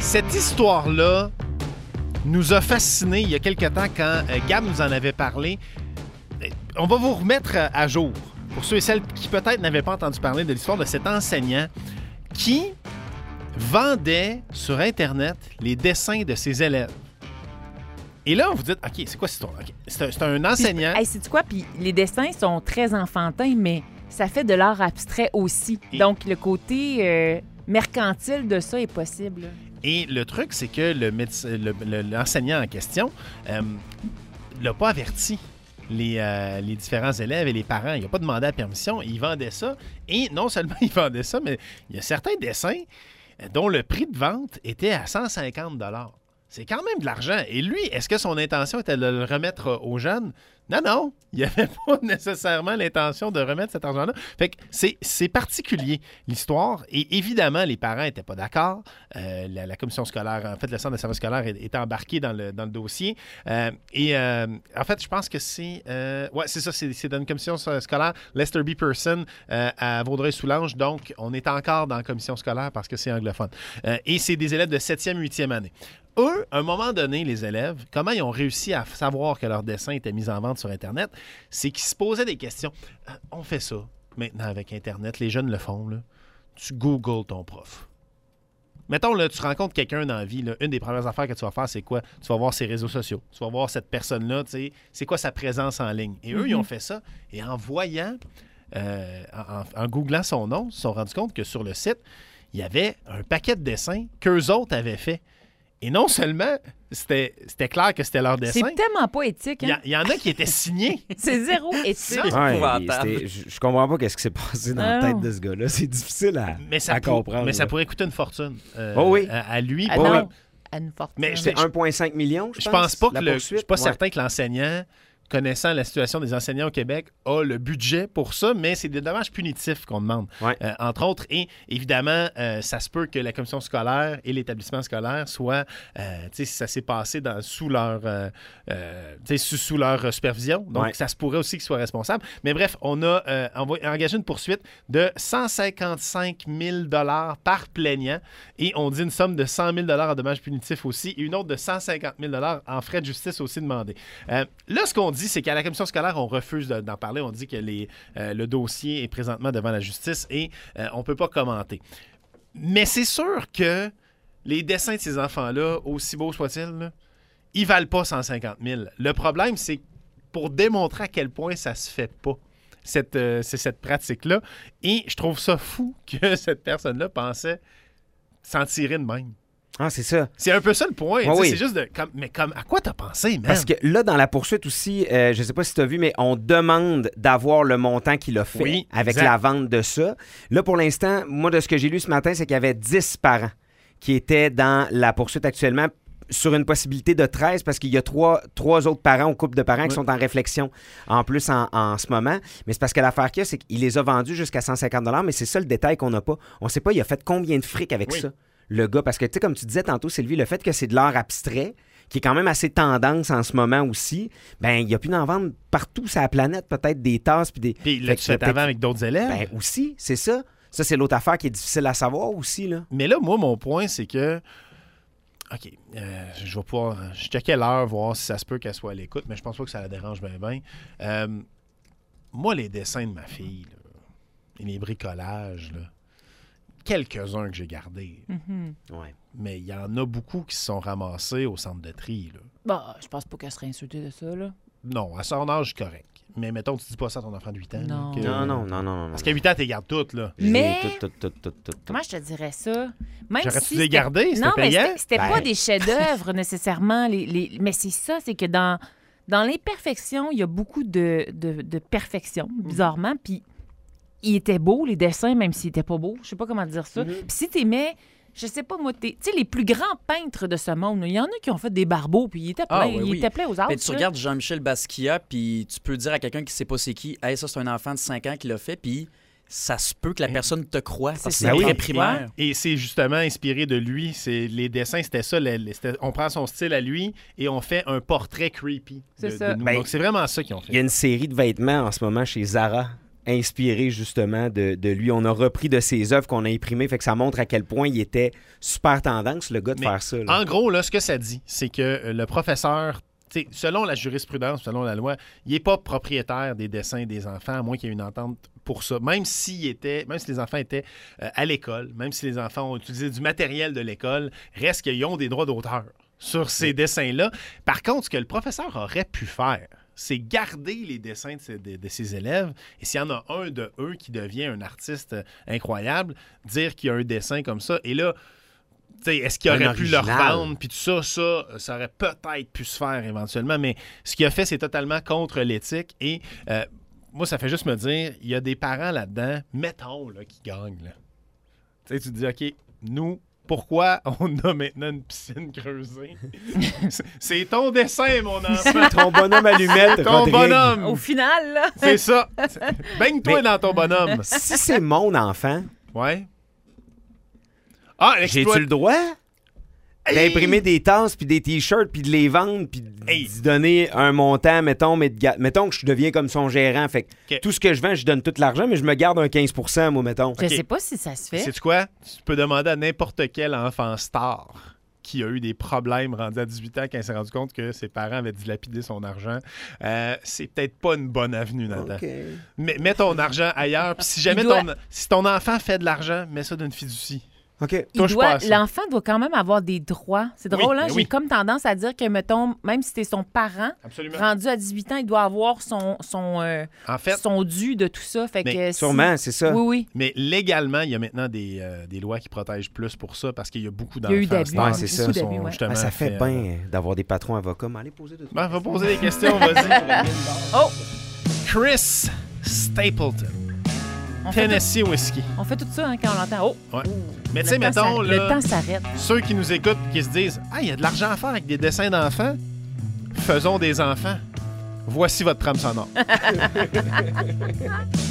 Cette histoire-là nous a fascinés il y a quelque temps quand Gab nous en avait parlé. On va vous remettre à jour pour ceux et celles qui peut-être n'avaient pas entendu parler de l'histoire de cet enseignant qui vendait sur Internet les dessins de ses élèves. Et là, vous dites, OK, c'est quoi cette histoire? Okay. C'est un enseignant. Hey, sais-tu quoi? Puis les dessins sont très enfantins, mais ça fait de l'art abstrait aussi. Donc, le côté mercantile de ça est possible. Et le truc, c'est que l'enseignant en question l'a pas averti les différents élèves et les parents. Il n'a pas demandé la permission. Il vendait ça. Et non seulement il vendait ça, mais il y a certains dessins dont le prix de vente était à 150 $. C'est quand même de l'argent. Et lui, est-ce que son intention était de le remettre aux jeunes? Non. Il n'avait pas nécessairement l'intention de remettre cet argent-là. Fait que c'est particulier, l'histoire. Et évidemment, les parents n'étaient pas d'accord. La commission scolaire, en fait, le centre de service scolaire était embarqué dans le dossier. En fait, je pense que c'est... c'est ça, c'est dans une commission scolaire, Lester B. Pearson, à Vaudreuil-Soulanges. Donc, on est encore dans la commission scolaire parce que c'est anglophone. Et c'est des élèves de 7e, 8e année. Eux, à un moment donné, les élèves, comment ils ont réussi à savoir que leur dessin était mis en vente sur Internet, c'est qu'ils se posaient des questions. On fait ça maintenant avec Internet, les jeunes le font. Là. Tu googles ton prof. Mettons, là, tu rencontres quelqu'un dans la vie, là, une des premières affaires que tu vas faire, c'est quoi? Tu vas voir ses réseaux sociaux. Tu vas voir cette personne-là, tu sais, c'est quoi sa présence en ligne. Et eux, ils ont fait ça. Et en voyant, en googlant son nom, ils se sont rendus compte que sur le site, il y avait un paquet de dessins qu'eux autres avaient fait. Et non seulement, c'était clair que c'était leur dessin. C'est tellement pas éthique. Hein? Il y en a qui étaient signés. C'est zéro éthique. Je comprends pas ce qui s'est passé dans la tête de ce gars-là. C'est difficile à comprendre. Mais ça pourrait coûter une fortune à lui. À une fortune. Mais c'est 1,5 million, je pense. Je suis pas certain que l'enseignant, connaissant la situation des enseignants au Québec, a le budget pour ça, mais c'est des dommages punitifs qu'on demande, entre autres. Et évidemment, ça se peut que la commission scolaire et l'établissement scolaire soient, si ça s'est passé sous leur supervision, donc ça se pourrait aussi qu'ils soient responsables. Mais bref, on a engagé une poursuite de 155 000 $ par plaignant et on dit une somme de 100 000 $ en dommages punitifs aussi et une autre de 150 000 $ en frais de justice aussi demandés. Là, ce qu'on dit, c'est qu'à la commission scolaire, on refuse d'en parler. On dit que le dossier est présentement devant la justice et on ne peut pas commenter. Mais c'est sûr que les dessins de ces enfants-là, aussi beaux soient-ils, ils ne valent pas 150 000. Le problème, c'est pour démontrer à quel point ça ne se fait pas, cette pratique-là. Et je trouve ça fou que cette personne-là pensait s'en tirer de même. Ah, c'est ça. C'est un peu ça le point. C'est juste à quoi t'as pensé, man? Parce que là, dans la poursuite aussi, je sais pas si t'as vu, mais on demande d'avoir le montant qu'il a fait avec la vente de ça. Là, pour l'instant, moi, de ce que j'ai lu ce matin, c'est qu'il y avait 10 parents qui étaient dans la poursuite actuellement sur une possibilité de 13 parce qu'il y a trois autres parents ou couple de parents qui sont en réflexion en plus en ce moment. Mais c'est parce que l'affaire qu'il y a, c'est qu'il les a vendus jusqu'à 150 $, mais c'est ça le détail qu'on n'a pas. On sait pas, il a fait combien de fric avec ça. Le gars, parce que, tu sais, comme tu disais tantôt, Sylvie, le fait que c'est de l'art abstrait, qui est quand même assez tendance en ce moment aussi, ben il y a pu en vendre partout sur la planète, peut-être des tasses. Puis là, tu fais avant avec d'autres élèves? Ben aussi, c'est ça. Ça, c'est l'autre affaire qui est difficile à savoir aussi, là. Mais là, moi, mon point, c'est que... OK, je vais pouvoir... Je checkais l'heure, voir si ça se peut qu'elle soit à l'écoute, mais je pense pas que ça la dérange bien. Moi, les dessins de ma fille, là, et les bricolages, là, quelques-uns que j'ai gardés. Mais il y en a beaucoup qui se sont ramassés au centre de tri. Là. Bah, je pense pas qu'elle serait insultée de ça, là. Non, à son âge, correct. Mais mettons, tu dis pas ça à ton enfant de 8 ans. Non. Non. Parce qu'à 8 ans, tu les gardes toutes, là. Mais comment je te dirais ça? J'aurais-tu les garder? C'était payant? Mais c'était pas des chefs-d'œuvre nécessairement. Mais c'est ça, c'est que dans l'imperfection, il y a beaucoup de perfection, bizarrement. Puis il était beau, les dessins, même s'il était pas beau. Je sais pas comment dire ça. Puis si t'aimais, je sais pas moi, tu sais, les plus grands peintres de ce monde, il y en a qui ont fait des barbeaux, puis il était plein aux arbres. Tu regardes Jean-Michel Basquiat, puis tu peux dire à quelqu'un qui sait pas c'est qui, « Hey, ça, c'est un enfant de 5 ans qui l'a fait », puis ça se peut que la personne te croie. C'est très primaire. Et c'est justement inspiré de lui. Les dessins, c'était ça. On prend son style à lui et on fait un portrait creepy de nous. Donc, c'est vraiment ça qu'ils ont fait. Il y a une série de vêtements en ce moment chez Zara inspiré justement de lui. On a repris de ses œuvres qu'on a imprimées, fait que ça montre à quel point il était super tendance, le gars, de faire ça. Là. En gros, là, ce que ça dit, c'est que le professeur, selon la jurisprudence, selon la loi, il n'est pas propriétaire des dessins des enfants, à moins qu'il y ait une entente pour ça. Même si les enfants étaient à l'école, même si les enfants ont utilisé du matériel de l'école, reste qu'ils ont des droits d'auteur sur ces dessins-là. Par contre, ce que le professeur aurait pu faire, c'est garder les dessins de ses élèves. Et s'il y en a un de eux qui devient un artiste incroyable, dire qu'il y a un dessin comme ça. Et là, est-ce qu'il aurait pu le revendre? Puis tout ça, ça aurait peut-être pu se faire éventuellement. Mais ce qu'il a fait, c'est totalement contre l'éthique. Et moi, ça fait juste me dire, il y a des parents là-dedans, mettons, là, qui gagnent. Là. Tu te dis, OK, nous, pourquoi on a maintenant une piscine creusée? C'est ton dessin, mon enfant. Ton bonhomme allumette, ton Rodrigue. bonhomme. Au final, là. C'est ça. Baigne-toi dans ton bonhomme. Si c'est mon enfant, Ouais. Ah, j'ai-tu le droit d'imprimer des tasses, puis des t-shirts, puis de les vendre, puis d'y donner un montant, mettons que je deviens comme son gérant. Fait que tout ce que je vends, je donne tout l'argent, mais je me garde un 15%, moi, mettons. Je sais pas si ça se fait. Sais-tu quoi? Tu peux demander à n'importe quel enfant star qui a eu des problèmes rendus à 18 ans quand il s'est rendu compte que ses parents avaient dilapidé son argent. C'est peut-être pas une bonne avenue, Nathan. Okay. Mais mets ton argent ailleurs, puis si jamais si ton enfant fait de l'argent, mets ça d'une fiducie. OK. L'enfant doit quand même avoir des droits. C'est drôle, hein? J'ai comme tendance à dire que, mettons, même si c'est son parent, rendu à 18 ans, il doit avoir son dû de tout ça. Fait que sûrement, c'est ça. Oui. Mais légalement, il y a maintenant des lois qui protègent plus pour ça parce qu'il y a beaucoup d'enfants. Il y a eu d'abus. Ouais, c'est ça. Ça fait bien d'avoir des patrons avocats. Mais allez poser des va poser des questions, vas-y. Oh! Chris Stapleton. Tennessee Whiskey. On fait tout ça quand on l'entend. Oh! Ouais. Mais tu sais, mettons, le temps s'arrête. Ceux qui nous écoutent, qui se disent « Ah, il y a de l'argent à faire avec des dessins d'enfants. Faisons des enfants. » Voici votre trame sonore.